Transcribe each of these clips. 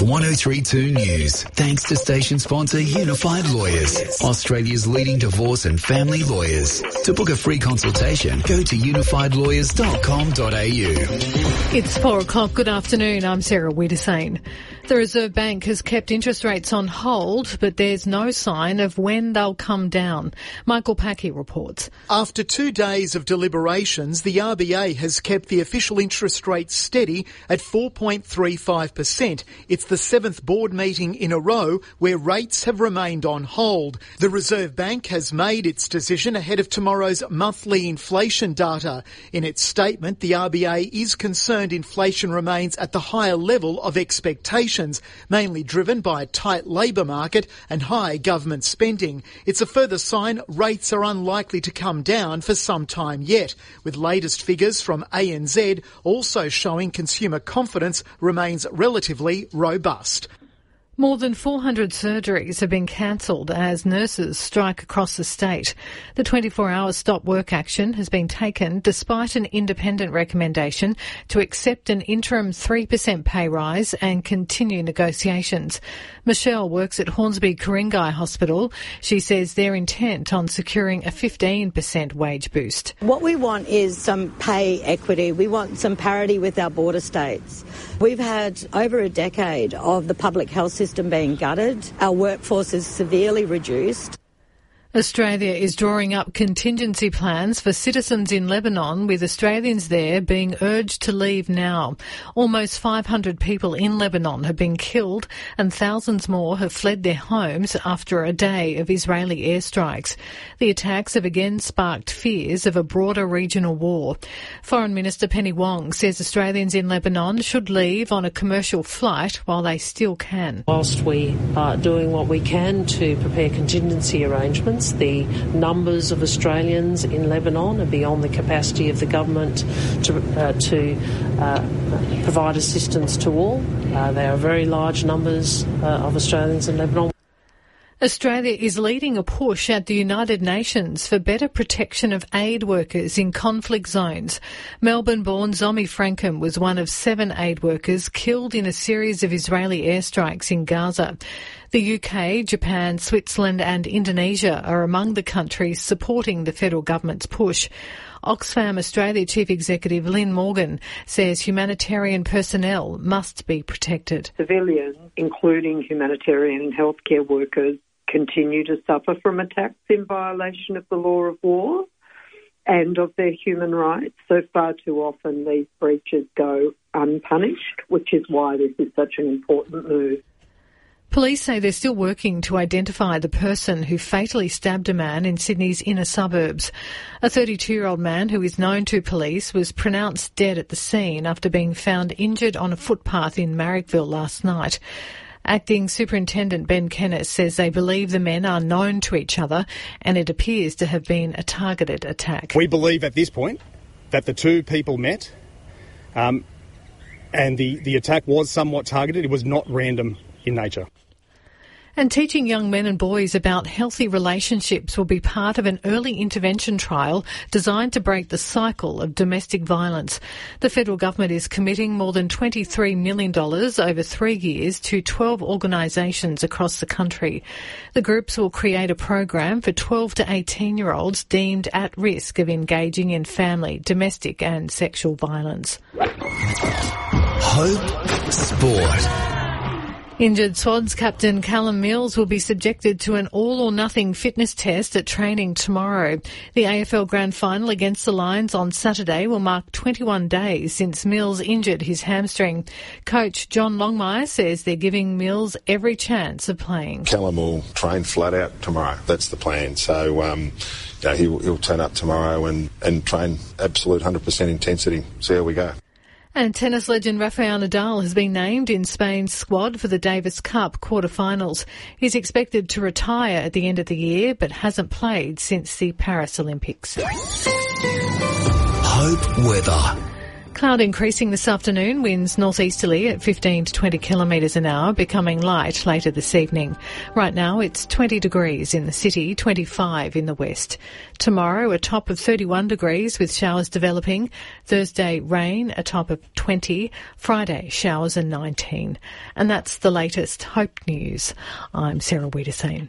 103.2 News. Thanks to station sponsor Unified Lawyers, Australia's leading divorce and family lawyers. To book a free consultation, go to unifiedlawyers.com.au. It's 4 o'clock. Good afternoon. I'm Sarah Wiedersane. The Reserve Bank has kept interest rates on hold, but there's no sign of when they'll come down. Michael Packey reports. After 2 days of deliberations, the RBA has kept the official interest rate steady at 4.35%. It's the 7th board meeting in a row where rates have remained on hold. The Reserve Bank has made its decision ahead of tomorrow's monthly inflation data. In its statement, the RBA is concerned inflation remains at the higher level of expectations, mainly driven by a tight labour market and high government spending. It's a further sign rates are unlikely to come down for some time yet, with latest figures from ANZ also showing consumer confidence remains relatively robust. More than 400 surgeries have been cancelled as nurses strike across the state. The 24-hour stop work action has been taken despite an independent recommendation to accept an interim 3% pay rise and continue negotiations. Michelle works at Hornsby Ku-ring-gai Hospital. She says they're intent on securing a 15% wage boost. What we want is some pay equity. We want some parity with our border states. We've had over a decade of the public health system being gutted. Our workforce is severely reduced. Australia is drawing up contingency plans for citizens in Lebanon, with Australians there being urged to leave now. Almost 500 people in Lebanon have been killed and thousands more have fled their homes after a day of Israeli airstrikes. The attacks have again sparked fears of a broader regional war. Foreign Minister Penny Wong says Australians in Lebanon should leave on a commercial flight while they still can. Whilst we are doing what we can to prepare contingency arrangements, the numbers of Australians in Lebanon are beyond the capacity of the government to provide assistance to all. There are very large numbers of Australians in Lebanon. Australia is leading a push at the United Nations for better protection of aid workers in conflict zones. Melbourne-born Zomi Frankham was one of 7 aid workers killed in a series of Israeli airstrikes in Gaza. The UK, Japan, Switzerland and Indonesia are among the countries supporting the federal government's push. Oxfam Australia Chief Executive Lynn Morgan says humanitarian personnel must be protected. Civilians, including humanitarian and healthcare workers, continue to suffer from attacks in violation of the law of war and of their human rights. So far too often these breaches go unpunished, which is why this is such an important move. Police say they're still working to identify the person who fatally stabbed a man in Sydney's inner suburbs. A 32-year-old man who is known to police was pronounced dead at the scene after being found injured on a footpath in Marrickville last night. Acting Superintendent Ben Kenneth says they believe the men are known to each other and it appears to have been a targeted attack. We believe at this point that the two people met and the attack was somewhat targeted. It was not random in nature. And teaching young men and boys about healthy relationships will be part of an early intervention trial designed to break the cycle of domestic violence. The federal government is committing more than $23 million over 3 years to 12 organisations across the country. The groups will create a program for 12 to 18-year-olds deemed at risk of engaging in family, domestic and sexual violence. Hope Sport. Injured Swans captain Callum Mills will be subjected to an all-or-nothing fitness test at training tomorrow. The AFL Grand Final against the Lions on Saturday will mark 21 days since Mills injured his hamstring. Coach John Longmire says they're giving Mills every chance of playing. Callum will train flat out tomorrow. That's the plan. So he'll turn up tomorrow and train absolute 100% intensity. See how we go. And tennis legend Rafael Nadal has been named in Spain's squad for the Davis Cup quarterfinals. He's expected to retire at the end of the year, but hasn't played since the Paris Olympics. Hope weather. Cloud increasing this afternoon, winds northeasterly at 15 to 20 kilometres an hour, becoming light later this evening. Right now it's 20 degrees in the city, 25 in the west. Tomorrow a top of 31 degrees with showers developing. Thursday rain, a top of 20. Friday showers and 19. And that's the latest Hope News. I'm Sarah Wiederseen.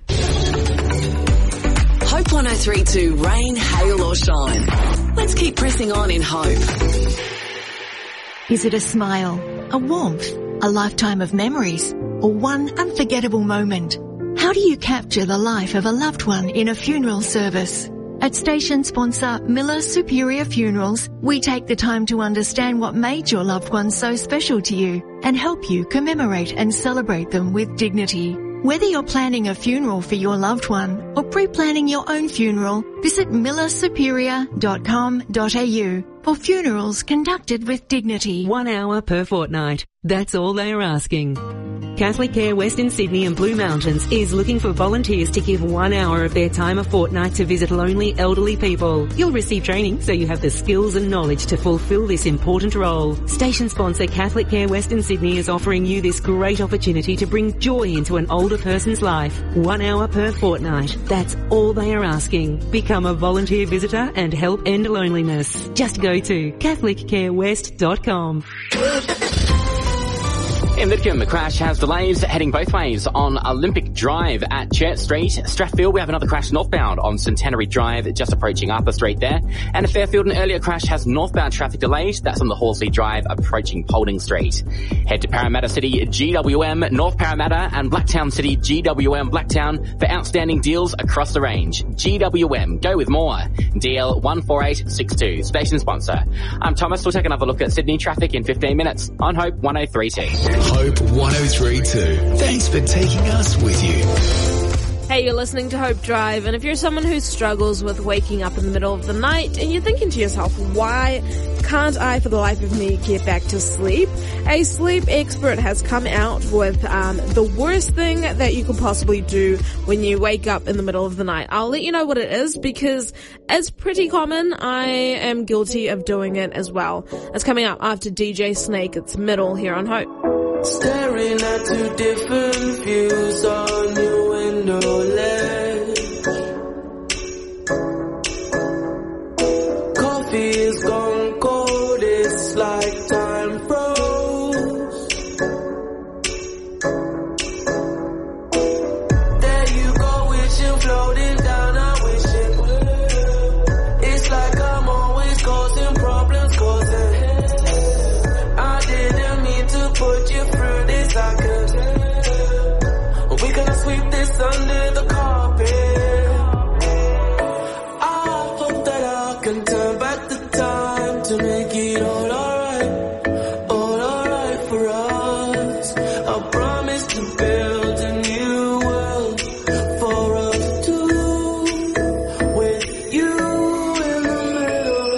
Hope 103.2 rain, hail or shine. Let's keep pressing on in hope. Is it a smile, a warmth, a lifetime of memories, or one unforgettable moment? How do you capture the life of a loved one in a funeral service? At station sponsor Miller Superior Funerals, we take the time to understand what made your loved one so special to you and help you commemorate and celebrate them with dignity. Whether you're planning a funeral for your loved one or pre-planning your own funeral, visit millersuperior.com.au for funerals conducted with dignity. 1 hour per fortnight. That's all they are asking. Catholic Care Western Sydney and Blue Mountains is looking for volunteers to give 1 hour of their time a fortnight to visit lonely elderly people. You'll receive training so you have the skills and knowledge to fulfil this important role. Station sponsor Catholic Care Western Sydney is offering you this great opportunity to bring joy into an older person's life. 1 hour per fortnight. That's all they are asking. Become a volunteer visitor and help end loneliness. Just go to CatholicCareWest.com. In Lidcombe, the crash has delays heading both ways on Olympic Drive at Church Street. Strathfield, we have another crash northbound on Centenary Drive, just approaching Arthur Street there. And at Fairfield, an earlier crash has northbound traffic delayed. That's on the Horsley Drive, approaching Paulding Street. Head to Parramatta City GWM, North Parramatta, and Blacktown City GWM Blacktown for outstanding deals across the range. GWM, go with more. DL 14862, station sponsor. I'm Thomas. We'll take another look at Sydney traffic in 15 minutes on Hope 103.2. Hope 103.2. Thanks for taking us with you. Hey, you're listening to Hope Drive, and if you're someone who struggles with waking up in the middle of the night and you're thinking to yourself, why can't I for the life of me get back to sleep? A sleep expert has come out with the worst thing that you could possibly do when you wake up in the middle of the night. I'll let you know what it is because it's pretty common. I am guilty of doing it as well. It's coming up after DJ Snake. It's Middle here on Hope. Staring at two different views on your window ledge. Coffee is gone cold, it's like time froze. There you go, wishing, floating down, I'm wishing. It's like I'm always causing problems, I didn't mean to put you through this, I could. We gonna sweep this under the carpet. I hope that I can turn back the time to make it all alright for us. I promise to build a new world for us two, with you in the middle.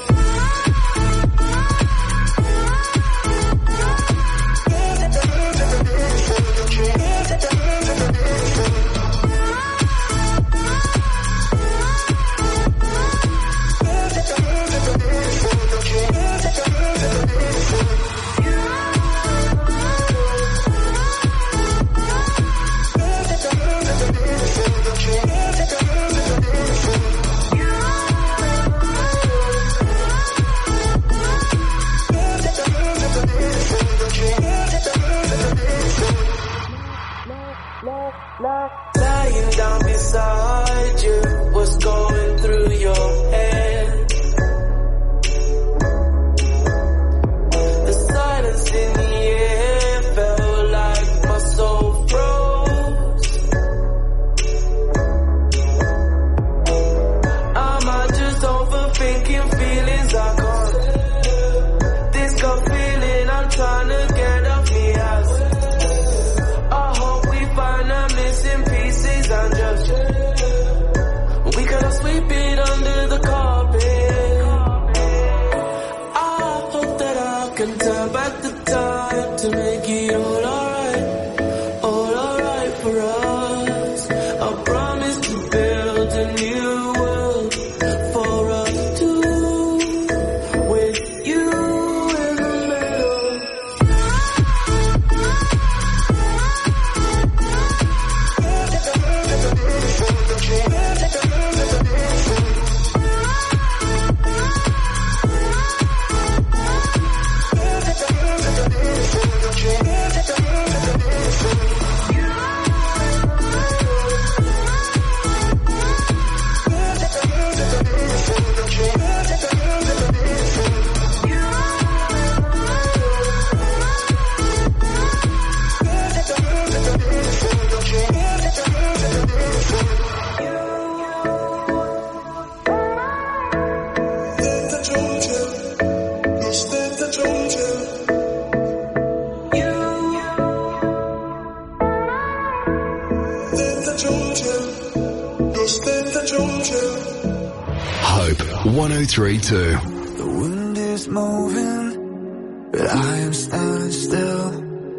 Lying down beside you, what's going through your head? The silence in the air felt like my soul froze. Am I just overthinking feelings I can't? This gut feeling I'm trying to get off me ass. Find the missing pieces and just we gotta sweep it under the carpet. I hope that I can turn back the time to make it all alright for us. I promise to build a new world for us two, with you 1032. The wind is moving, but I am standing still.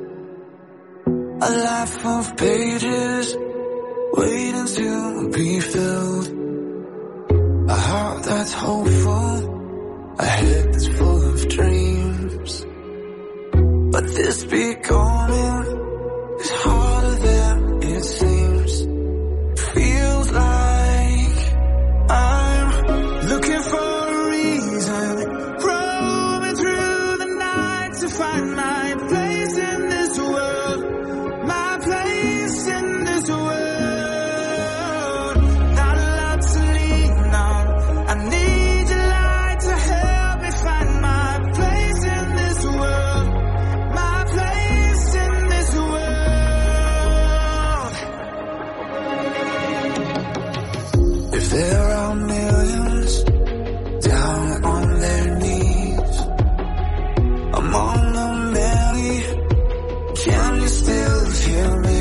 A life of pages waiting to be filled. A heart that's hopeful, a head that's full of dreams. But this becoming is harder than it seems. Feels like I'm looking for a reason, roaming through the night to find my place in this world, my place in this world. Not a lot to lean on, I need your light to help me find my place in this world, my place in this world. If there are millions down on their knees, among the many, can you still hear me?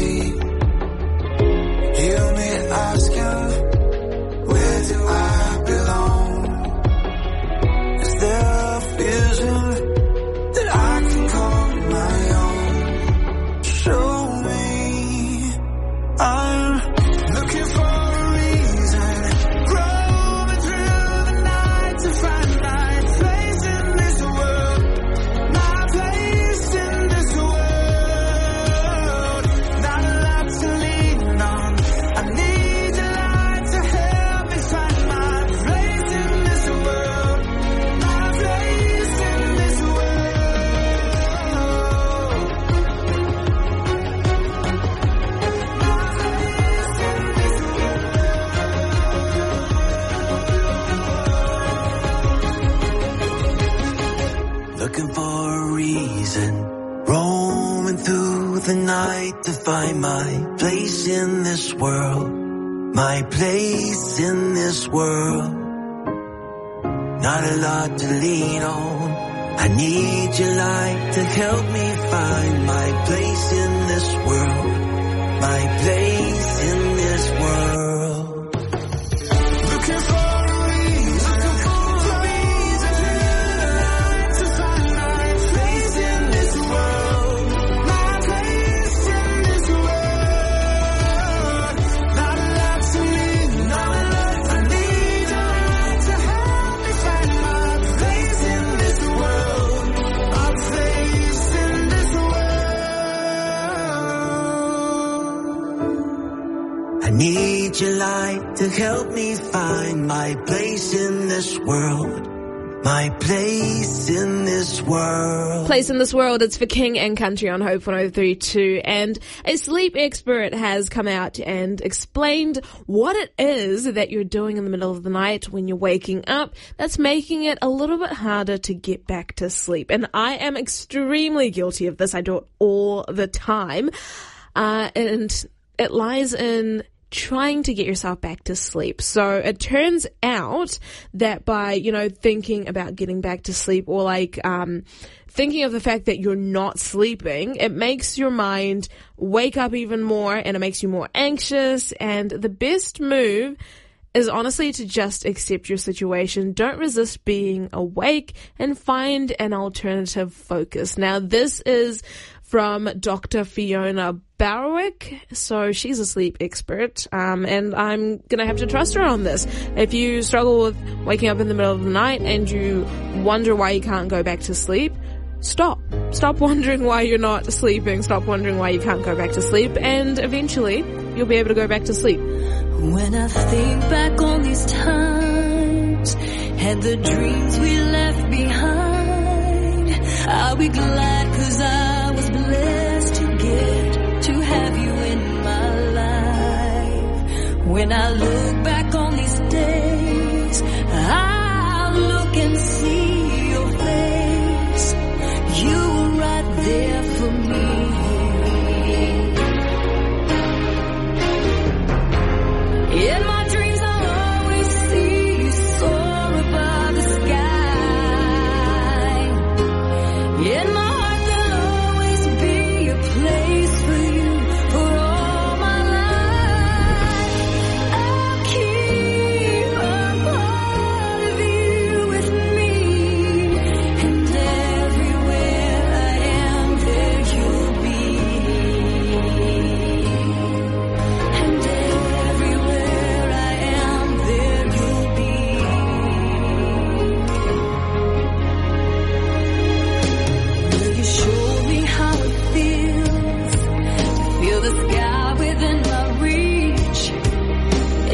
Hear me asking, where do I belong? Is there a vision that I can call my own? Show me, I'm looking for a reason, roaming through the night to find my place in this world, my place in this world. Not a lot to lean on, I need your light to help me find my place in this world, my place in this world. Looking for a reason, roaming through the night to find my place in this world, my place in this world. Not a lot to lean on, I need your light to help me find my place in this world, my place in this world. Looking for a reason, to find my place in this world, my place in this world. Not a lot to lean on, I need your light to help me find my place in this world, my place in this world. I need your light to help me find my place in this world, my place in this world. Place in this world, it's for King and Country on Hope 1032, and a sleep expert has come out and explained what it is that you're doing in the middle of the night when you're waking up that's making it a little bit harder to get back to sleep. And I am extremely guilty of this. I do it all the time. And it lies in trying to get yourself back to sleep. So it turns out that by, thinking about getting back to sleep, or thinking of the fact that you're not sleeping, it makes your mind wake up even more, and it makes you more anxious. And the best move is honestly to just accept your situation. Don't resist being awake, and find an alternative focus. Now, this is from Dr. Fiona Barwick. So she's a sleep expert, and I'm going to have to trust her on this. If you struggle with waking up in the middle of the night and you wonder why you can't go back to sleep, stop. Stop wondering why you're not sleeping. Stop wondering why you can't go back to sleep, and eventually you'll be able to go back to sleep. When I think back on these times and the dreams we left behind, I'll be glad 'cause I was blessed to get to have you in my life. When I look back on these days, I'll look and see your face. You were right there for me. In my dreams I'll always see you soar above the sky. In my heart there'll always be a place for you for all my life. I'll keep a part of you.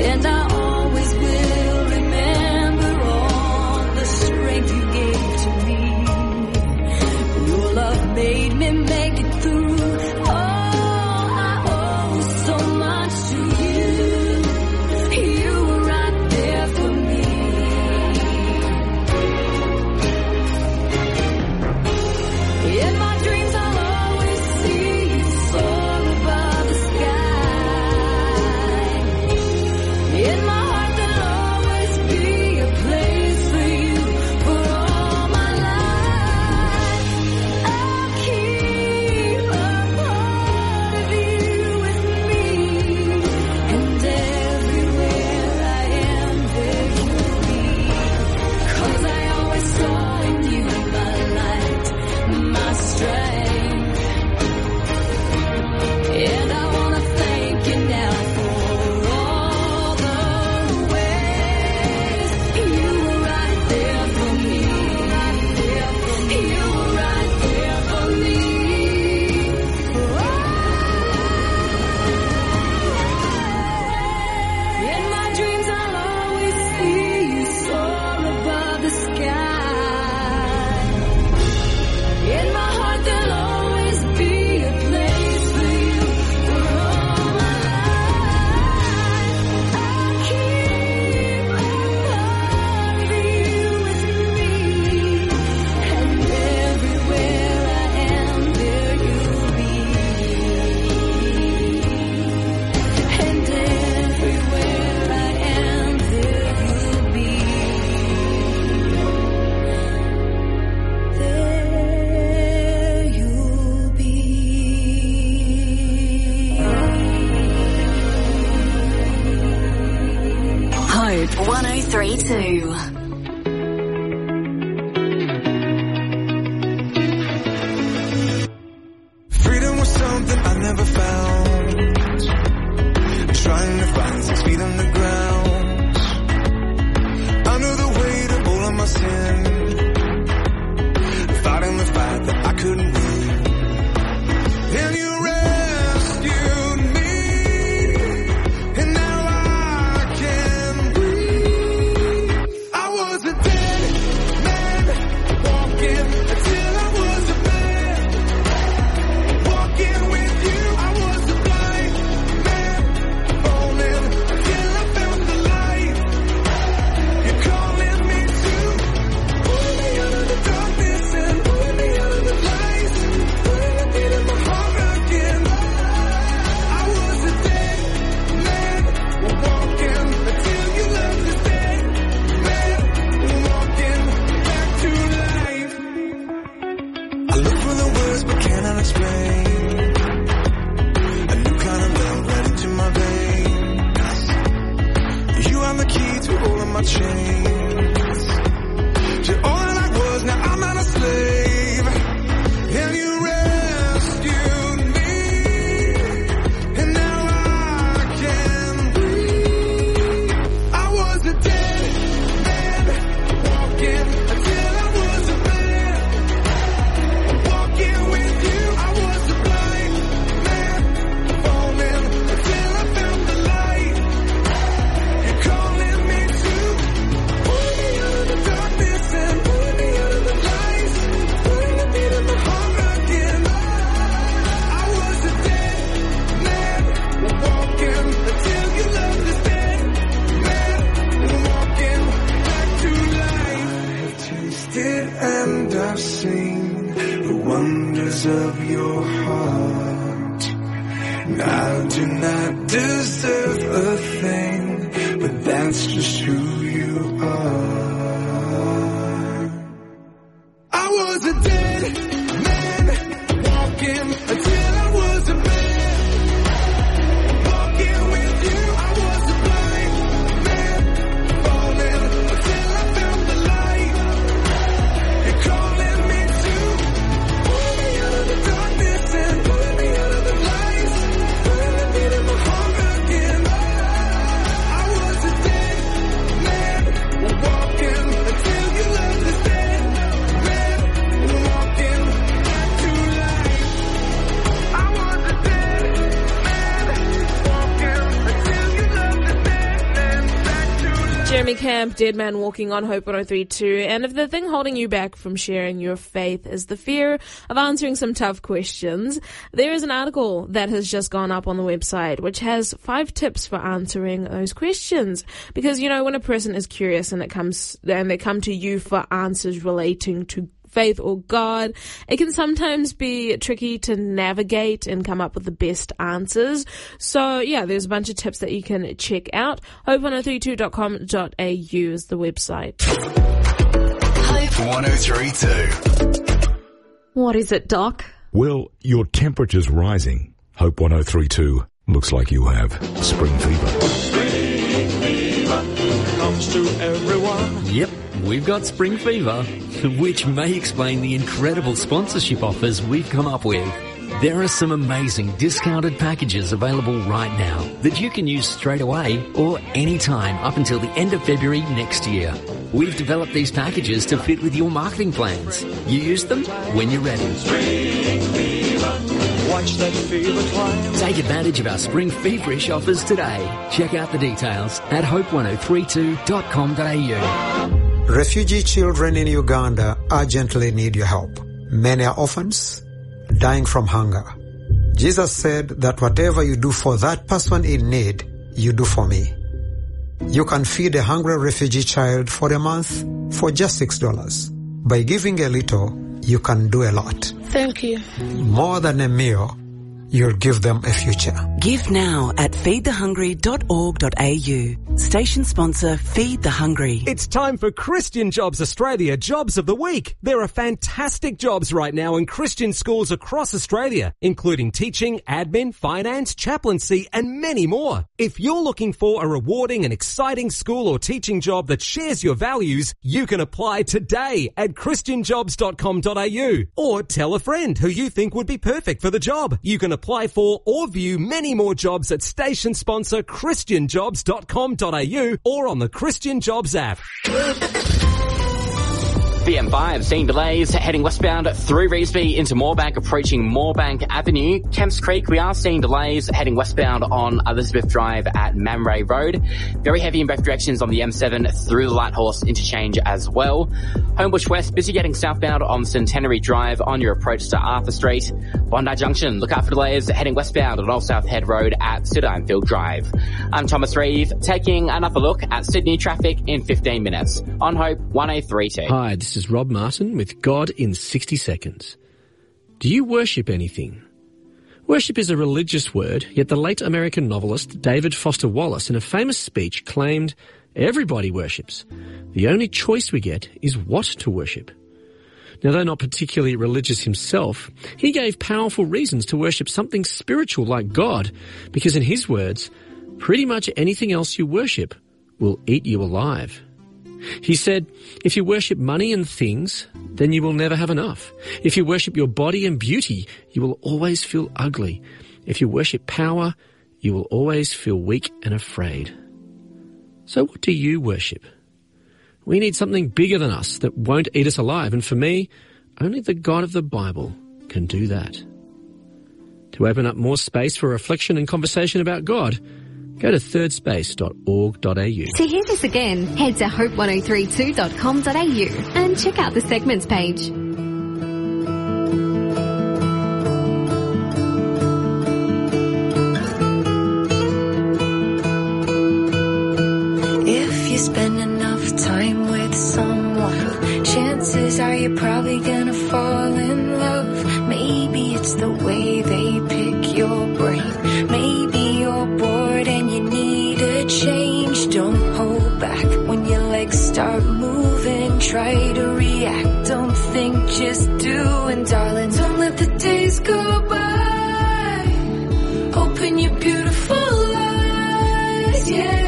and I always will remember all the strength you gave to me. Your love made me make it through. Oh, I owe so much to you. You were right there for me. In my dreams I'll always see you soar above the sky. In my heart there'll always be a place for you for all my life. I'll keep a part of you with me, and everywhere I am there you'll be. 'Cause I always saw in you my light, my strength. And I wanna thank you now for all the ways you were right there for me. You were right there for me. In my dreams I'll always see you soar above the sky. In my heart there'll always be a place for you for all my life. I'll keep a part of you with me, and everywhere I am there you'll be. And everywhere I am there you'll be. There you'll be. Hope 1032. Freedom was something I never found. Trying to find 6 feet on the ground. Under the weight of all of my sin. Fighting the fight that I couldn't win. And you rescued me. And now I can breathe. I was a dead man. Walking until I was a man. Walking with you, I was a blind man, falling until I found the light. You're calling me to pull me out of the darkness and pull me out of the light. Putting a beat in my heart again. I was a dead man, walking until you left this dead man, walking back to life. I look for the words but cannot explain. A new kind of love right into my veins. You are the key to all of my chains. To all that I was, now I'm not a slave. And you rescued me. And now I can breathe. I was a dead man, walking until I was a man. Walking with you, I was a blind man, falling until I found the light. You're calling me to pull me out of the darkness and pull me out of the light. Putting a beat in my heart again. I was a dead man, walking until you left this dead man, walking back to life. I've tasted and I've seen the wonders of your heart. And I do not deserve a thing, but that's just who you are. I was a dead man, walking until I was a man. Walking with you, I was a blind man, falling until I found the light. You're calling me to pull me out of the darkness and pull me out of the light. Putting a beat in my heart again. I was a dead man. Jeremy Camp, Dead Man Walking on Hope 103.2. And if the thing holding you back from sharing your faith is the fear of answering some tough questions, there is an article that has just gone up on the website which has 5 tips for answering those questions. Because, you know, when a person is curious and they come to you for answers relating to faith or God, it can sometimes be tricky to navigate and come up with the best answers. So yeah, there's a bunch of tips that you can check out. Hope1032.com.au is the website. Hope 1032. What is it, Doc? Well, your temperature's rising. Hope 1032 looks like you have spring fever. Spring fever comes to everyone. Yep, we've got spring fever, which may explain the incredible sponsorship offers we've come up with. There are some amazing discounted packages available right now that you can use straight away or anytime up until the end of February next year. We've developed these packages to fit with your marketing plans. You use them when you're ready. Spring fever, watch that fever climb. Take advantage of our spring feverish offers today. Check out the details at hope1032.com.au. Refugee children in Uganda urgently need your help. Many are orphans, dying from hunger. Jesus said that whatever you do for that person in need, you do for me. You can feed a hungry refugee child for a month for just $6. By giving a little, you can do a lot. Thank you. More than a meal, you'll give them a future. Give now at feedthehungry.org.au. Station sponsor Feed the Hungry. It's time for Christian Jobs Australia Jobs of the Week. There are fantastic jobs right now in Christian schools across Australia, including teaching, admin, finance, chaplaincy, and many more. If you're looking for a rewarding and exciting school or teaching job that shares your values, you can apply today at christianjobs.com.au or tell a friend who you think would be perfect for the job. You can apply for or view many more jobs at station sponsor christianjobs.com.au or on the Christian Jobs app. The M5 seeing delays heading westbound through Revesby into Moorebank, approaching Moorebank Avenue. Kemps Creek, we are seeing delays heading westbound on Elizabeth Drive at Mamray Road. Very heavy in both directions on the M7 through the Lighthorse interchange as well. Homebush West, busy getting southbound on Centenary Drive on your approach to Arthur Street. Bondi Junction, look out for delays heading westbound on Old South Head Road at Sidinefield Drive. I'm Thomas Reeve, taking another look at Sydney traffic in 15 minutes on Hope 1032. Hi, this is Rob Martin with God in 60 Seconds. Do you worship anything? Worship is a religious word, yet the late American novelist David Foster Wallace in a famous speech claimed everybody worships. The only choice we get is what to worship. Now, though not particularly religious himself, he gave powerful reasons to worship something spiritual like God, because in his words, pretty much anything else you worship will eat you alive. He said, if you worship money and things, then you will never have enough. If you worship your body and beauty, you will always feel ugly. If you worship power, you will always feel weak and afraid. So what do you worship? We need something bigger than us that won't eat us alive, and for me, only the God of the Bible can do that. To open up more space for reflection and conversation about God, go to thirdspace.org.au. To hear this again, head to hope1032.com.au and check out the segments page. If you spend enough time with someone, chances are you're probably gonna fall in love. Maybe it's the way they pick your brain. Maybe you're bored and you need a change. Don't hold back when your legs start moving. Try to react, don't think, just do. And darling, don't let the days go by. Open your beautiful eyes, yeah.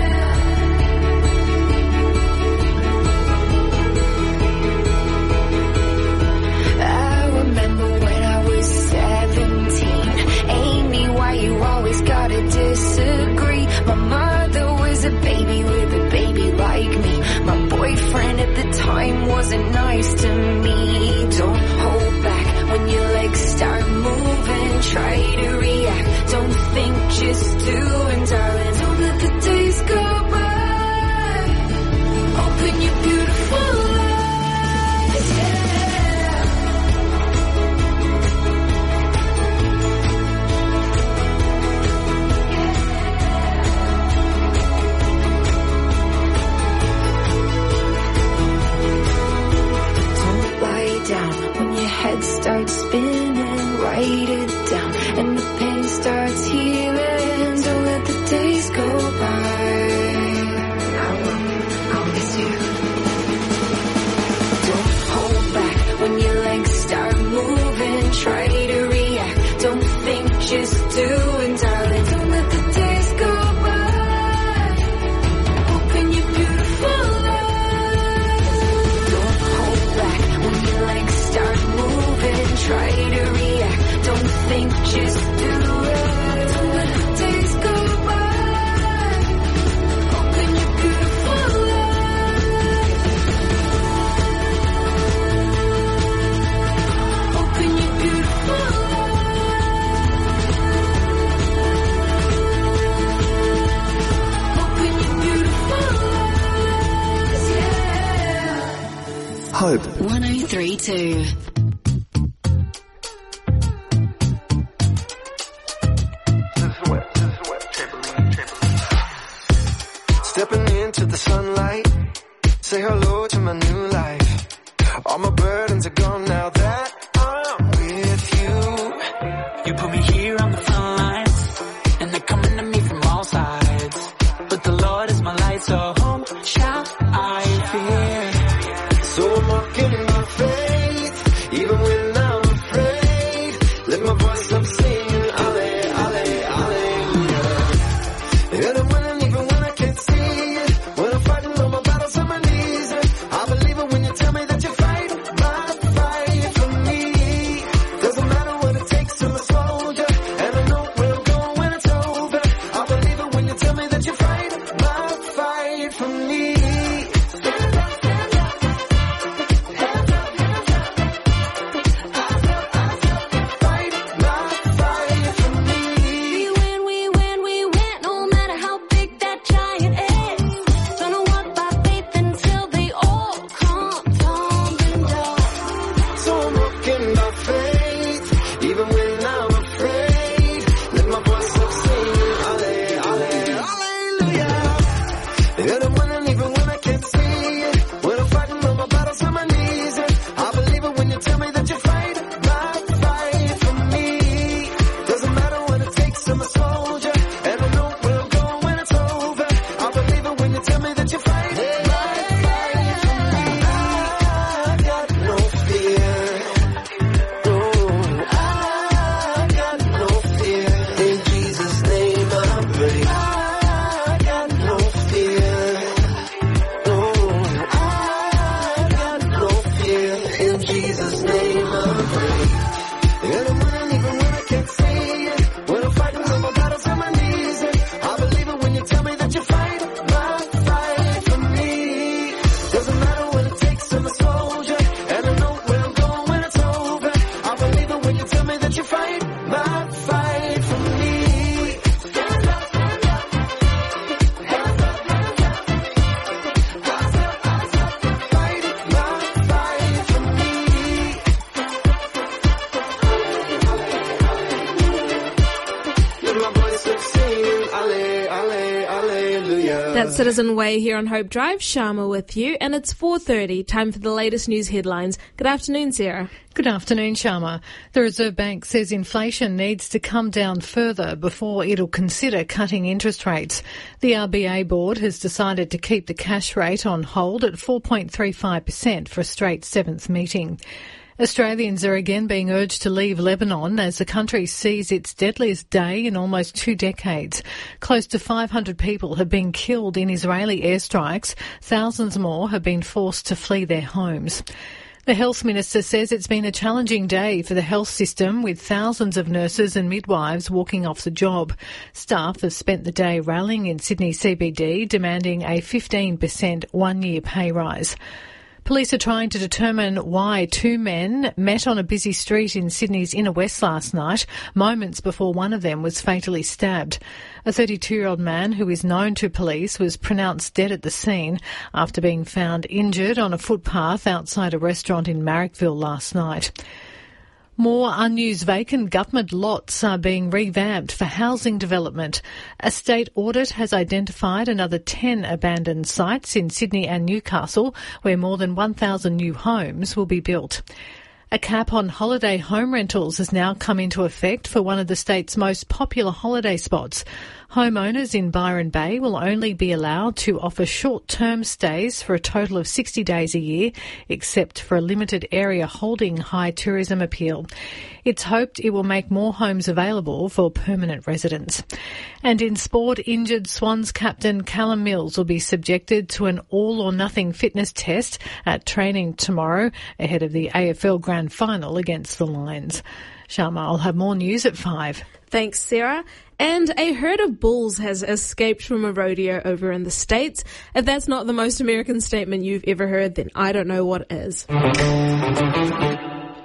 You always gotta disagree. My mother was a baby with a baby like me. My boyfriend at the time wasn't nice to me. Don't hold back when your legs start moving. Try to react, don't think, just do. And darling, don't let the days go by. Hope 103.2. Stepping into the sunlight, say hello to my new life. All my burdens are gone now that I'm with you. You put me here on the front lines, and they're coming to me from all sides. But the Lord is my light, so whom shall I fear? So I'm walking in my faith, even when I'm afraid. Let my voice up singing, alle, alle, alleluia. And I'm winning even when I can't see it. When I'm fighting all my battles on my knees, I believe it when you tell me that you fight my fight for me. Doesn't matter what it takes, I'm a soldier, and I know where I'm going when it's over. I believe it when you tell me that you fight my fight for me. That's Citizen Way here on Hope Drive. Sharma with you, and it's 4:30. Time for the latest news headlines. Good afternoon, Sarah. Good afternoon, Sharma. The Reserve Bank says inflation needs to come down further before it'll consider cutting interest rates. The RBA board has decided to keep the cash rate on hold at 4.35% for a straight seventh meeting. Australians are again being urged to leave Lebanon as the country sees its deadliest day in almost 2 decades. Close to 500 people have been killed in Israeli airstrikes. Thousands more have been forced to flee their homes. The Health Minister says it's been a challenging day for the health system, with thousands of nurses and midwives walking off the job. Staff have spent the day rallying in Sydney CBD, demanding a 15% one-year pay rise. Police are trying to determine why 2 men met on a busy street in Sydney's inner west last night, moments before one of them was fatally stabbed. A 32-year-old man who is known to police was pronounced dead at the scene after being found injured on a footpath outside a restaurant in Marrickville last night. More unused vacant government lots are being revamped for housing development. A state audit has identified another 10 abandoned sites in Sydney and Newcastle, where more than 1,000 new homes will be built. A cap on holiday home rentals has now come into effect for one of the state's most popular holiday spots. Homeowners in Byron Bay will only be allowed to offer short-term stays for a total of 60 days a year, except for a limited area holding high tourism appeal. It's hoped it will make more homes available for permanent residents. And in sport, injured Swans captain Callum Mills will be subjected to an all-or-nothing fitness test at training tomorrow ahead of the AFL Grand Final against the Lions. Sharma, I'll have more news at 5. Thanks, Sarah. And a herd of bulls has escaped from a rodeo over in the States. If that's not the most American statement you've ever heard, then I don't know what is. Hey,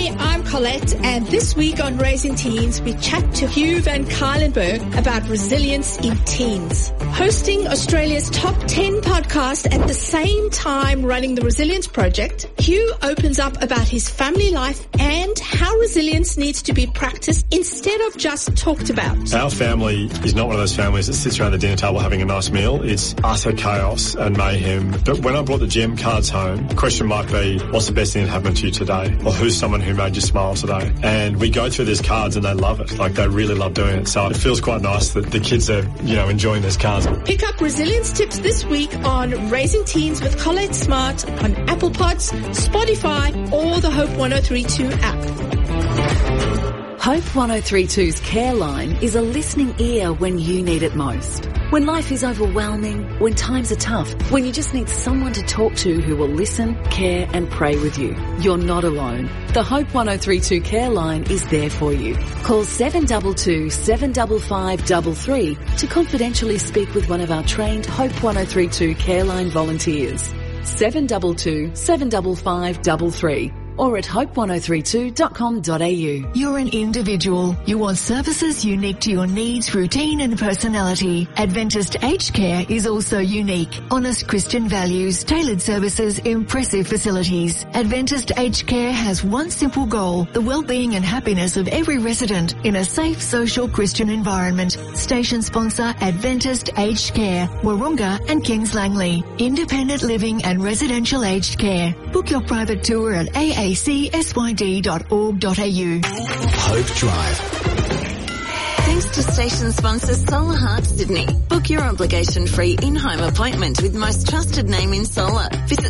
Hi, I'm Colette, and this week on Raising Teens, we chat to Hugh Van Cuylenberg about resilience in teens. Hosting Australia's top 10 podcast at the same time running the Resilience Project, Hugh opens up about his family life and how resilience needs to be practiced instead of just talked about. Our family is not one of those families that sits around the dinner table having a nice meal. It's utter chaos and mayhem. But when I brought the gem cards home, the question might be, what's the best thing that happened to you today? Or who's someone who made you smile today? And we go through these cards and they love it. Like, they really love doing it. So it feels quite nice that the kids are, enjoying these cards. Pick up resilience tips this week on Raising Teens with Colette Smart on Apple Pods, Spotify, or the Hope 1032 app. Hope 1032's Care Line is a listening ear when you need it most. When life is overwhelming, when times are tough, when you just need someone to talk to who will listen, care and pray with you. You're not alone. The Hope 1032 Care Line is there for you. Call 722 755 33 to confidentially speak with one of our trained Hope 1032 Care Line volunteers. 722 755 33. Or at hope1032.com.au. You're an individual. You want services unique to your needs, routine and personality. Adventist Aged Care is also unique. Honest Christian values, tailored services, impressive facilities. Adventist Aged Care has one simple goal, the well-being and happiness of every resident in a safe, social Christian environment. Station sponsor Adventist Aged Care, Wahroonga and Kings Langley. Independent living and residential aged care. Book your private tour at acsyd.org.au. Hope Drive. Thanks to station sponsor Solar Heart Sydney. Book your obligation-free in-home appointment with most trusted name in solar. Visit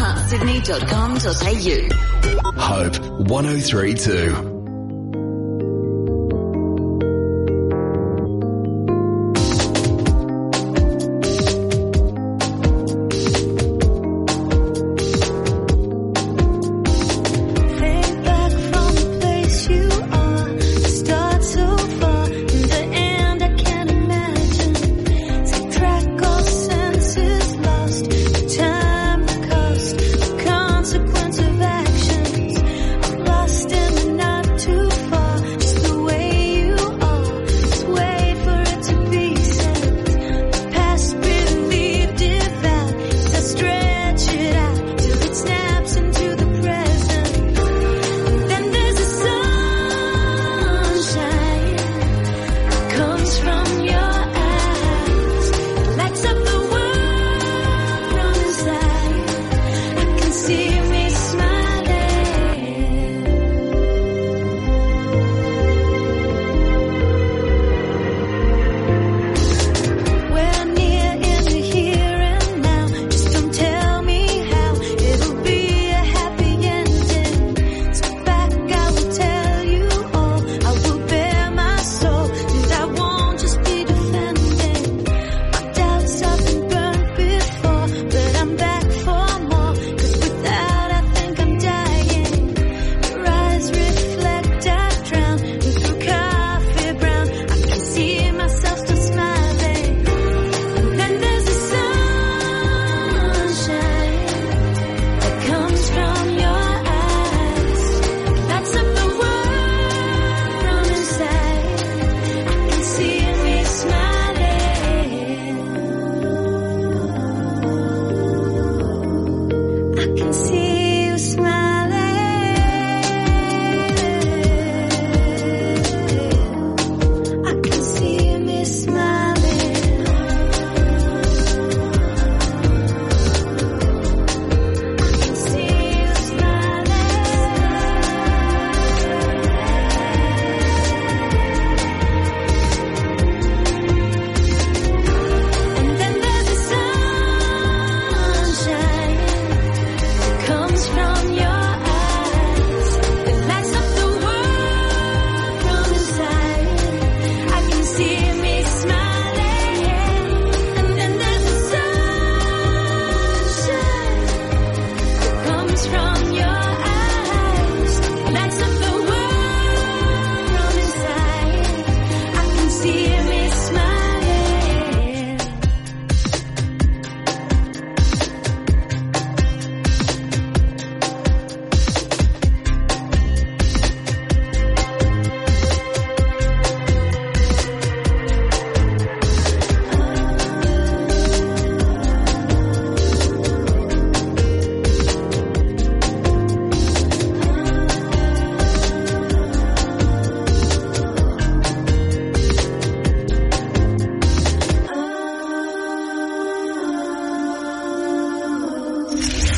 solarheartsydney.com.au. Hope 1032. Lost in the night.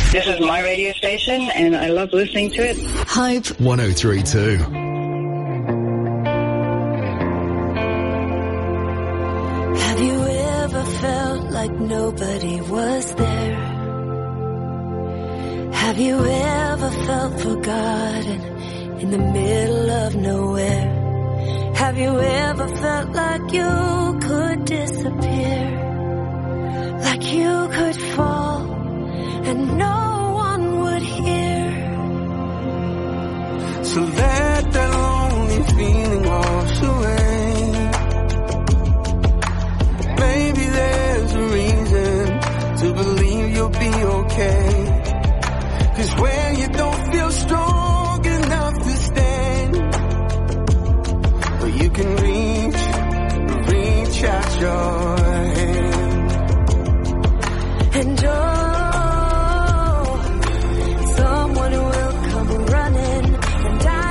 This is my radio station, and I love listening to it. Hope 103.2. Have you ever felt like nobody was there? Have you ever felt forgotten in the middle of nowhere? Have you ever felt like you could disappear? Like you could fall and no one would hear? So let that lonely feeling wash away. Maybe there's a reason to believe you'll be okay. 'Cause when you don't feel strong enough to stand, well, you can reach out your hand. And someone will come running, and I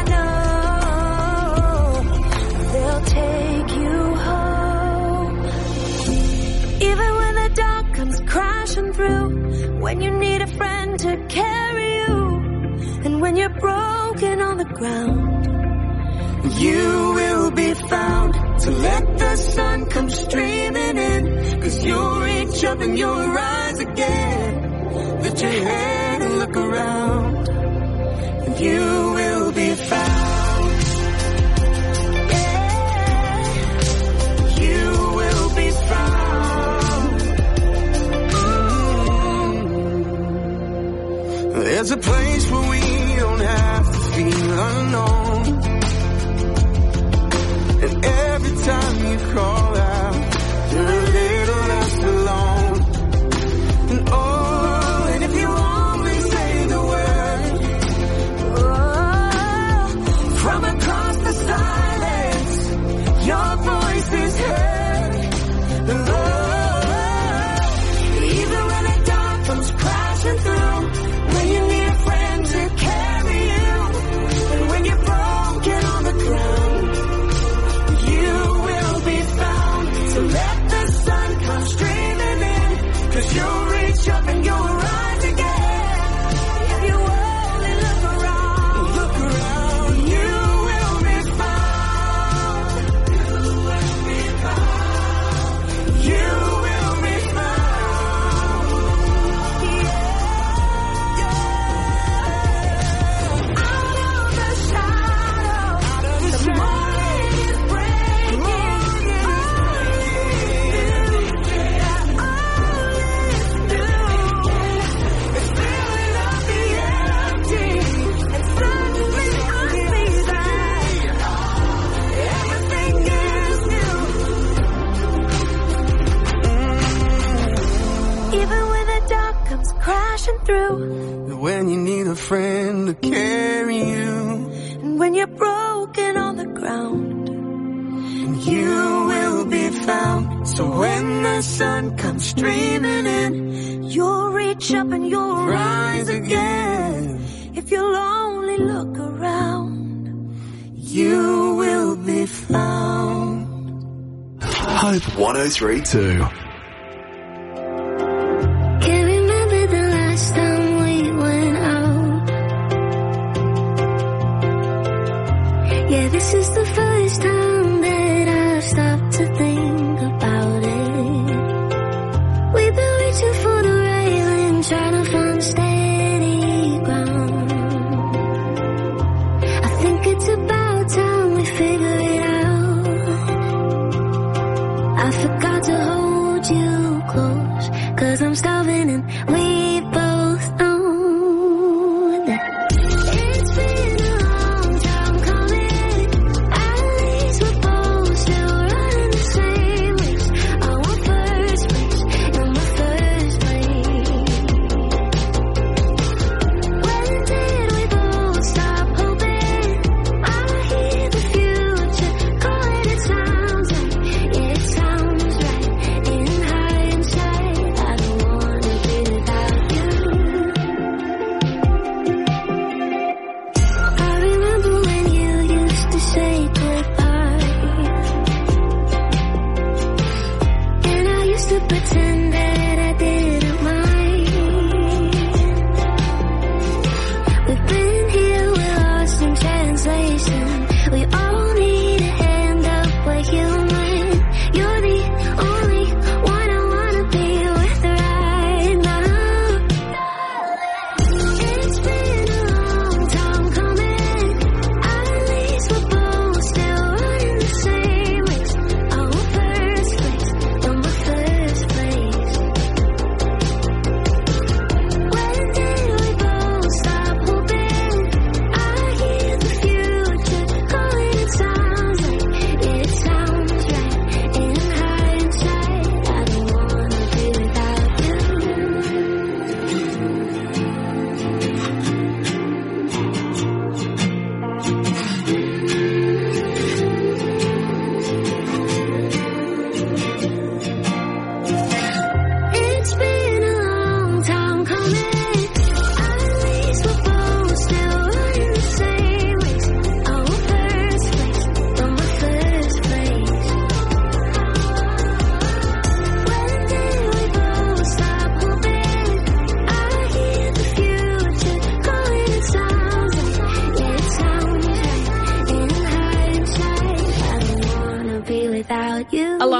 know they'll take you home. Even when the dark comes crashing through, when you need a friend to carry you, and when you're broken on the ground, you will be found. So let the sun come streaming in, 'cause you'll reach up and you'll rise again. Lift your head and look around, and you will be found. Yeah, you will be found. There's a place where we don't have to feel unknown. And every time you call out, you're a little less alone. And oh, and if you only say the word, oh, from across the silence, your voice is heard. And oh, even when the dark comes crashing through, when you need a friend to carry you, and when you're broken on the ground, you will be found. So let the sun come streaming in, 'cause you'll reach up and you'll rise again. If you only look around, you will be found. You will be found. You will be found. Yeah. Out of the shadow, the morning is breaking. It's filling up the empty, and suddenly I see that everything is new. even when the dark comes crashing through, When you need a friend to carry you, and when you're broken on the ground, you will be found. So when the sun comes streaming in, you'll reach up and you'll rise again. If you'll only look around, You will be found. Hope 103.2. Can't remember the last time we went out. Yeah, this is the first time that I've stopped to think about it. We've been reaching for the railing, trying to find steady ground. I think it's about time we figure it out. I forgot to hold you close, 'cause I'm starving and we both know that it's been a long time coming. At least we're both still running the same race. I want first place in my first place. When did we both stop hoping? I hear the future calling, it sounds right, yeah, it sounds right. In hindsight, I don't wanna be without you.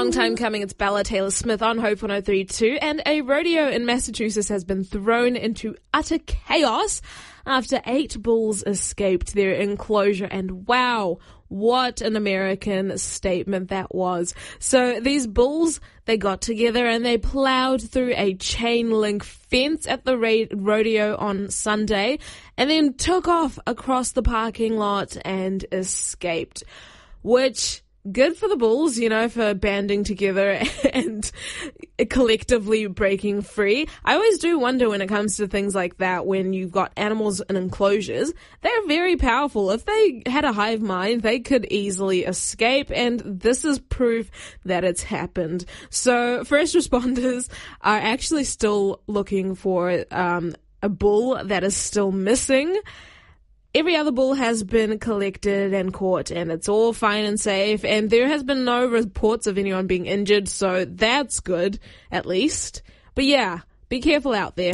long time coming. It's Bella Taylor-Smith on Hope 103.2, and a rodeo in Massachusetts has been thrown into utter chaos after 8 bulls escaped their enclosure. And wow, what an American statement that was. So these bulls, they got together and they plowed through a chain link fence at the rodeo on Sunday and then took off across the parking lot and escaped. Which, good for the bulls, you know, for banding together and collectively breaking free. I always do wonder when it comes to things like that, when you've got animals in enclosures, they're very powerful. If they had a hive mind, they could easily escape, and this is proof that it's happened. So first responders are actually still looking for a bull that is still missing. Every other bull has been collected and caught, and it's all fine and safe, and there has been no reports of anyone being injured, so that's good, at least. But yeah, be careful out there.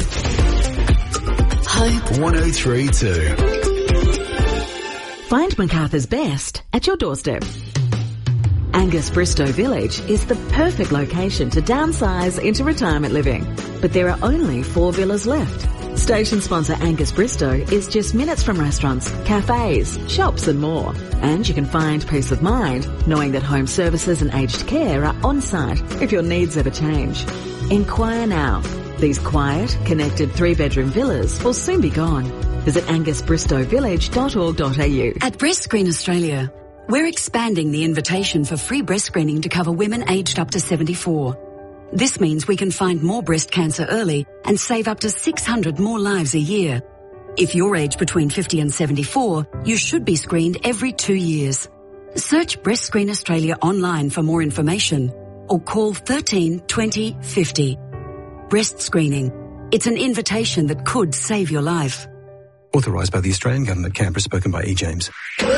Hope 103.2. Find MacArthur's Best at your doorstep. Angus Bristow Village is the perfect location to downsize into retirement living, but there are only 4 villas left. Station sponsor Angus Bristow is just minutes from restaurants, cafes, shops and more. And you can find peace of mind knowing that home services and aged care are on site if your needs ever change. Inquire now. These quiet, connected 3-bedroom villas will soon be gone. Visit angusbristowvillage.org.au. At Breast Screen Australia, we're expanding the invitation for free breast screening to cover women aged up to 74. This means we can find more breast cancer early and save up to 600 more lives a year. If you're aged between 50 and 74, you should be screened every 2 years. Search Breast Screen Australia online for more information or call 13 20 50. Breast screening. It's an invitation that could save your life. Authorised by the Australian Government, Canberra, spoken by E. James.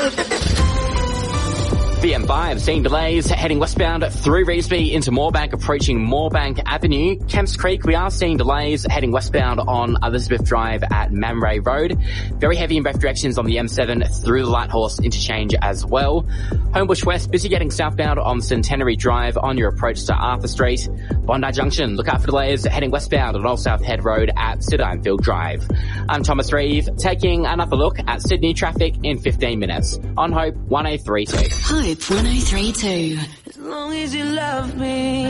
The M5 seeing delays heading westbound through Revesby into Moorebank, approaching Moorebank Avenue. Kemps Creek, we are seeing delays heading westbound on Elizabeth Drive at Mamray Road. Very heavy in both directions on the M7 through the Lighthorse interchange as well. Homebush West, busy getting southbound on Centenary Drive on your approach to Arthur Street. Bondi Junction, look out for delays heading westbound on Old South Head Road at Sidinefield Drive. I'm Thomas Reeve, taking another look at Sydney traffic in 15 minutes on Hope 103.2. Hope 103.2. As long as you love me.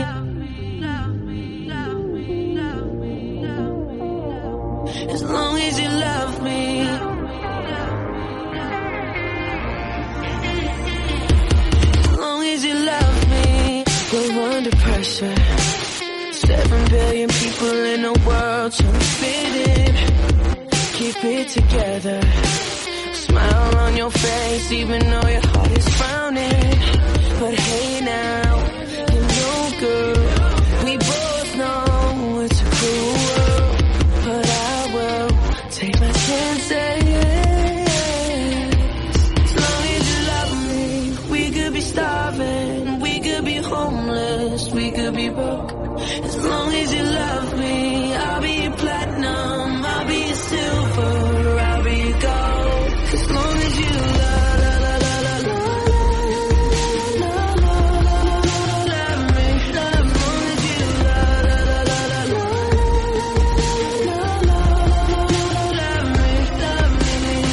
As long as you love me. As long as you love me. We're under pressure. 7 billion people in the world trying to fit in. Keep it together. Smile on your face even though your heart is frowning. But hey now, you know girl, we both know it's a cruel world. But I will take my chances. As long as you love me, we could be starving, we could be homeless, we could be broke. As long as you love me, I'll be your platinum, I'll be your silver, I'll be your gold. As long as you love me, as long as you love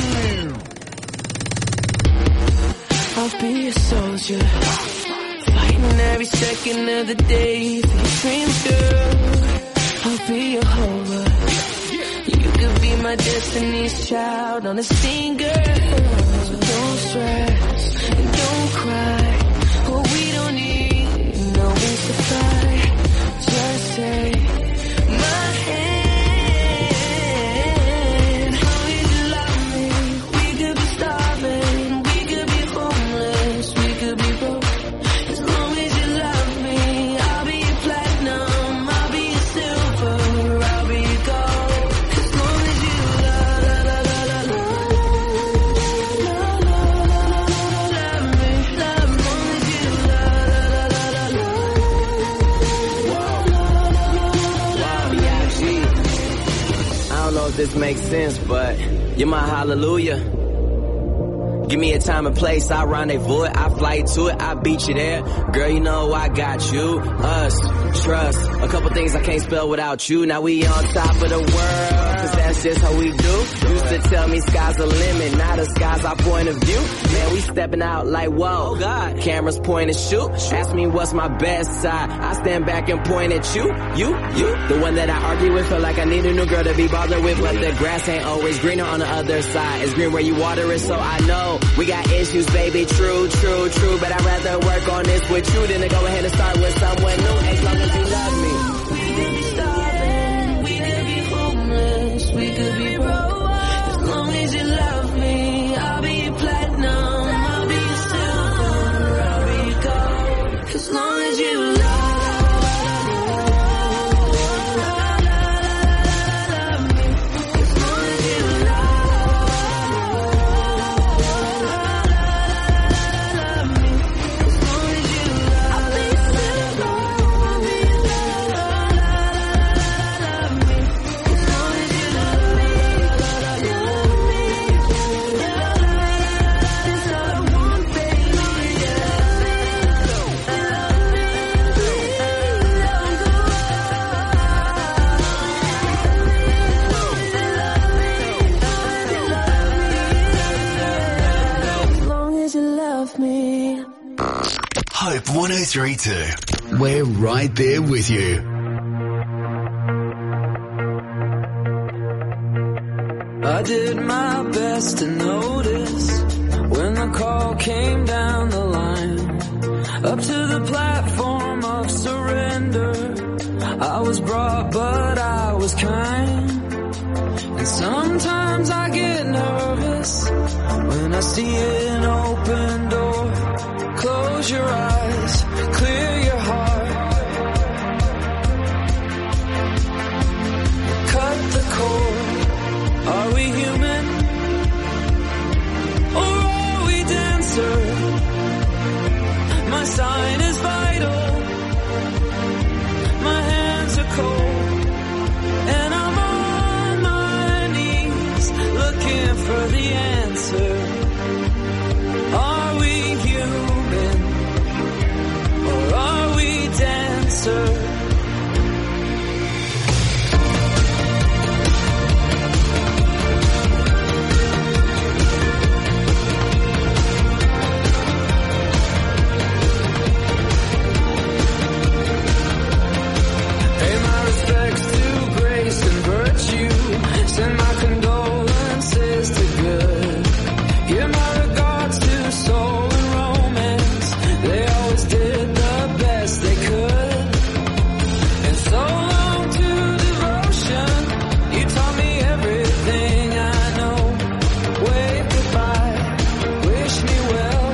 me. I'll be a soldier, fighting every second of the day for your dreams, girl. I'll be your hover. You could be my destiny's child on a scene, girl. So don't stress and don't cry. What we don't need, no we supply. Just say my hand. As long as you love me, we could be starving, we could be homeless, we could be broke. As long as you love me, I'll be your platinum, I'll be your silver, I'll be your gold. As long as you love me, love me, as you I don't know if this makes sense, but you're my hallelujah. Give me a time and place, I rendezvous it, I fly to it, I beat you there. Girl, you know I got you, us, trust. A couple things I can't spell without you. Now we on top of the world, cause that's just how we do. Used to tell me sky's the limit, now the sky's our point of view. Man, we stepping out like whoa, oh God. Cameras point and shoot. Ask me what's my best side, I stand back and point at you. The one that I argue with, feel like I need a new girl to be bothered with. But the grass ain't always greener on the other side. It's green where you water it, so I know we got issues, baby, true. But I'd rather work on this with you than to go ahead and start with someone new, as long as you love me. We could be starving, we could be homeless, we could be broke. As long as you love me, I'll be your platinum, I'll be your silver, I'll be your gold. As long as you love me. Hope 103.2. We're right there with you. I did my best to notice when the call came down the line. Up to the platform of surrender, I was brought but I was kind. And sometimes I get nervous when I see an open door. Close your eyes, clear your heart. Cut the cord. Are we human? Or are we dancer? My sign is vital. My hands are cold. And I'm on my knees looking for the answer. Are we human? Or are we dancer? Send my condolences to good. Give my regards to soul and romance. They always did the best they could. And so long to devotion. You taught me everything I know. Wave goodbye, wish me well.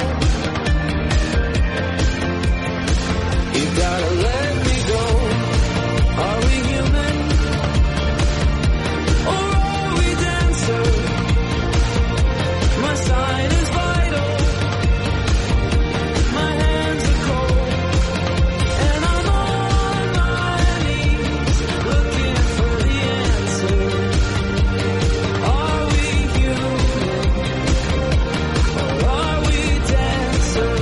You gotta let me go. Are we human? My sign is vital. My hands are cold. And I'm on my knees looking for the answer. Are we human? Or are we dancer?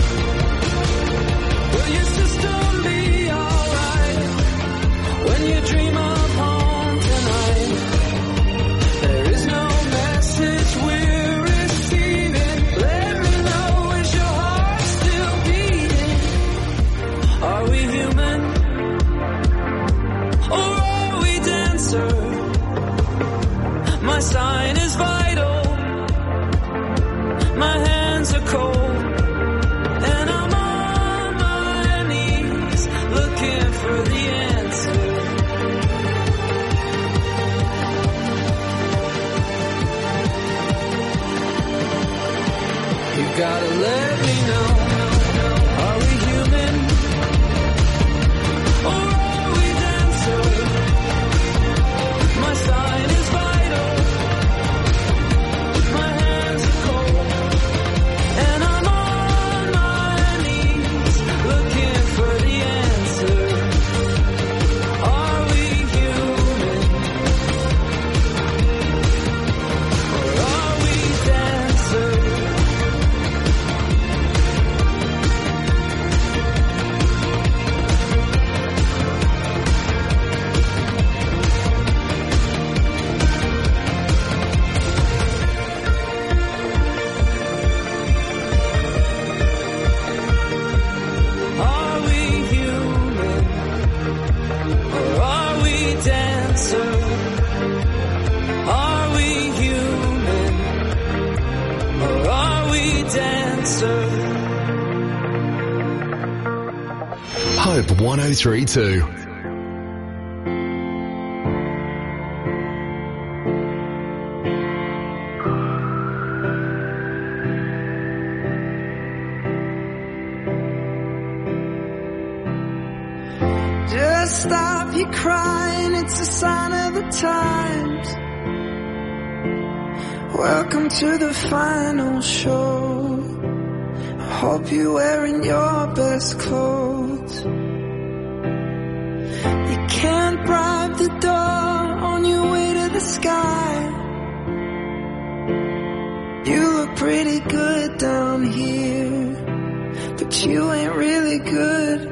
Will your system be alright when you dream of home tonight? There is no message we're receiving. Let me know, is your heart still beating? Are we human? Or are we dancer? My sign is vital. My hands are cold. And I'm on my knees looking for the answer. You gotta let me know. Are we human? Or are we dancer? My sign is vital. Hope 1032. Just stop your crying, it's a sign of the times. Welcome to the final show. I hope you're wearing your best clothes. You can't bribe the door on your way to the sky. You look pretty good down here, but you ain't really good.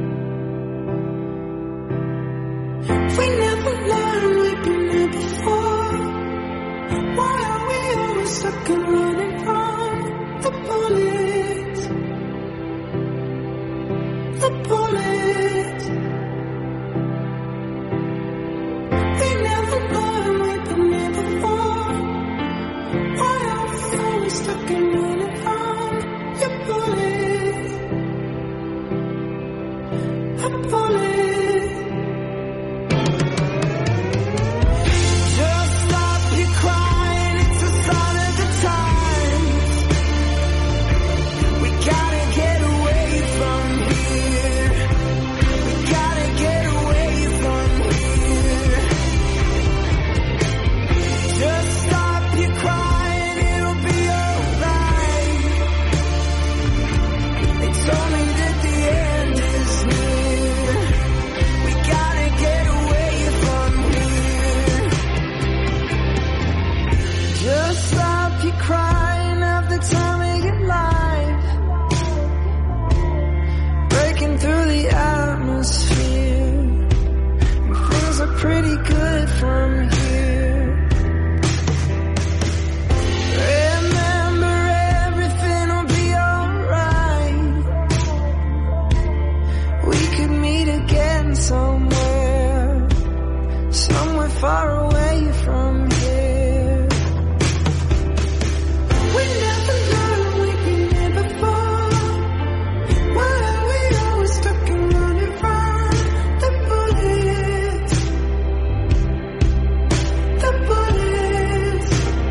We never learned, we've been here before. Why are we always stuck and running from the bullets? The bullets. We never learned, we've been here before. Why are we always stuck and running from the bullets? The bullets. Pretty good from here. Remember, everything will be alright. We could meet again somewhere, somewhere far away from here. We never learned, we've been here before. Why are we always stuck and running from the bullets? The bullets.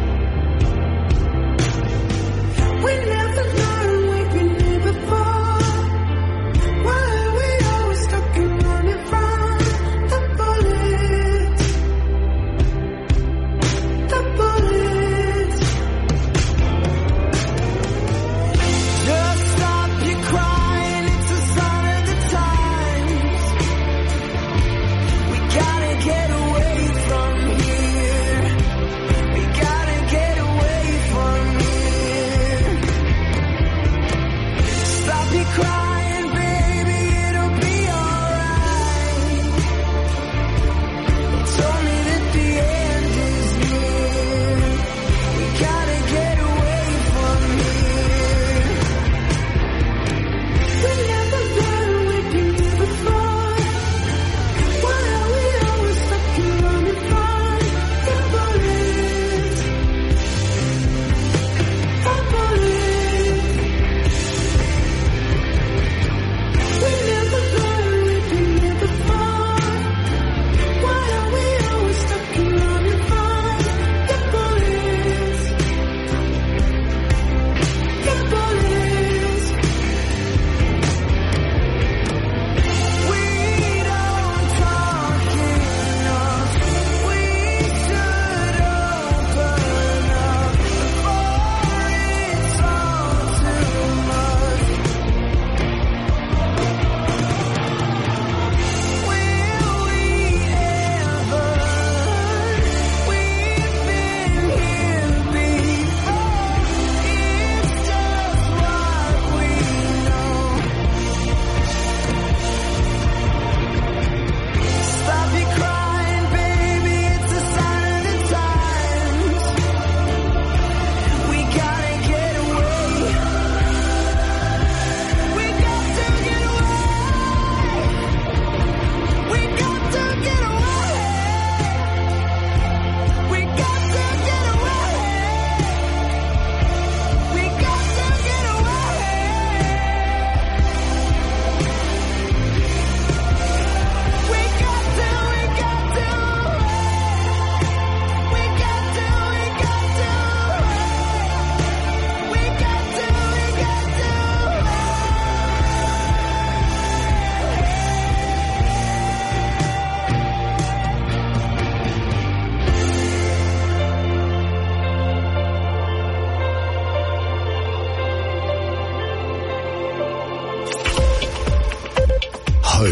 We never learned, we've been here before. Why are we always stuck and running from the bullets?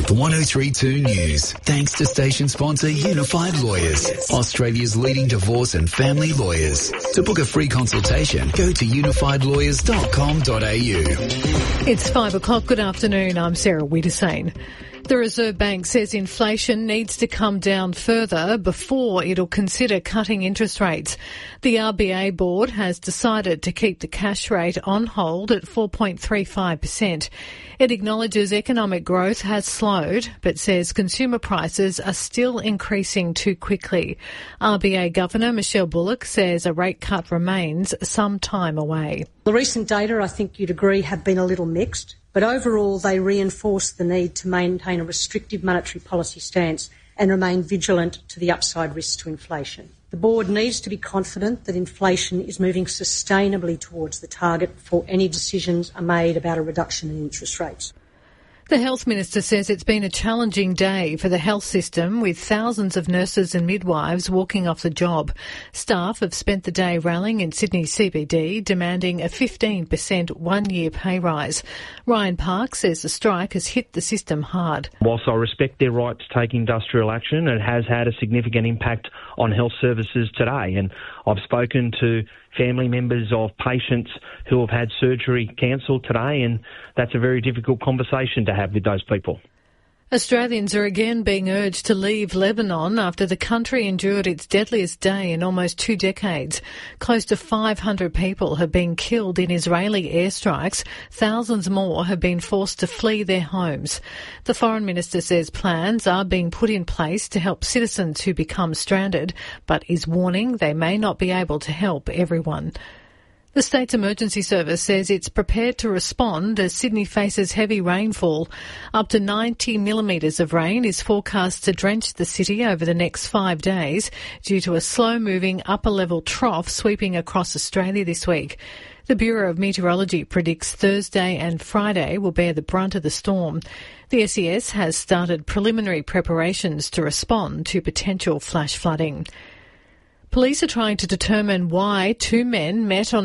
The 1032 News, thanks to station sponsor Unified Lawyers, Australia's leading divorce and family lawyers. To book a free consultation, go to unifiedlawyers.com.au. It's 5 o'clock. Good afternoon. I'm Sarah Wiedersane. The Reserve Bank says inflation needs to come down further before it'll consider cutting interest rates. The RBA board has decided to keep the cash rate on hold at 4.35%. It acknowledges economic growth has slowed, but says consumer prices are still increasing too quickly. RBA Governor Michelle Bullock says a rate cut remains some time away. The recent data, I think you'd agree, have been a little mixed. But overall, they reinforce the need to maintain a restrictive monetary policy stance and remain vigilant to the upside risks to inflation. The board needs to be confident that inflation is moving sustainably towards the target before any decisions are made about a reduction in interest rates. The Health Minister says it's been a challenging day for the health system, with thousands of nurses and midwives walking off the job. Staff have spent the day rallying in Sydney CBD, demanding a 15% one-year pay rise. Ryan Park says the strike has hit the system hard. Whilst I respect their right to take industrial action, it has had a significant impact on health services today. And I've spoken to family members of patients who have had surgery cancelled today, and that's a very difficult conversation to have with those people. Australians are again being urged to leave Lebanon after the country endured its deadliest day in almost 2 decades. Close to 500 people have been killed in Israeli airstrikes. Thousands more have been forced to flee their homes. The Foreign Minister says plans are being put in place to help citizens who become stranded, but is warning they may not be able to help everyone. The state's emergency service says it's prepared to respond as Sydney faces heavy rainfall. Up to 90 millimetres of rain is forecast to drench the city over the next 5 days due to a slow-moving upper-level trough sweeping across Australia this week. The Bureau of Meteorology predicts Thursday and Friday will bear the brunt of the storm. The SES has started preliminary preparations to respond to potential flash flooding. Police are trying to determine why 2 men met on